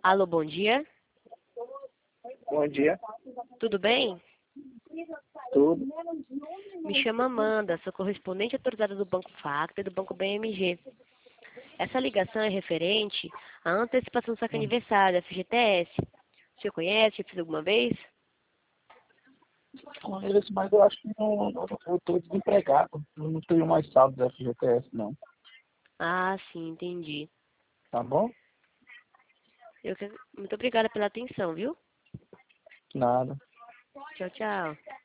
Alô, bom dia. Bom dia, Tudo bem? tudo. Me chamo Amanda, sou correspondente autorizada do Banco Facta e do Banco BMG. Essa ligação é referente à antecipação do saque aniversário, FGTS. O senhor conhece? Já fez alguma vez? Conheço, mas eu acho que eu estou desempregado. Eu não tenho mais saldo da FGTS, não. Ah, sim, entendi. Tá bom? Muito obrigada pela atenção, viu? Nada. Tchau, tchau.